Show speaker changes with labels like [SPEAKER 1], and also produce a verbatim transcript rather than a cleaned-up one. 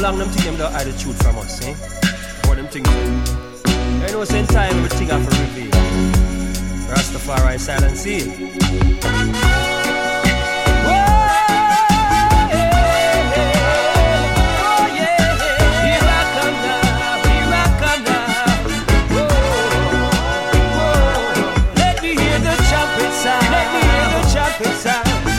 [SPEAKER 1] long them think them don't hide the truth from us, eh? What them think? You know, same time everything have to reveal. Rastafari silent seal. Let me hear the trumpet sound.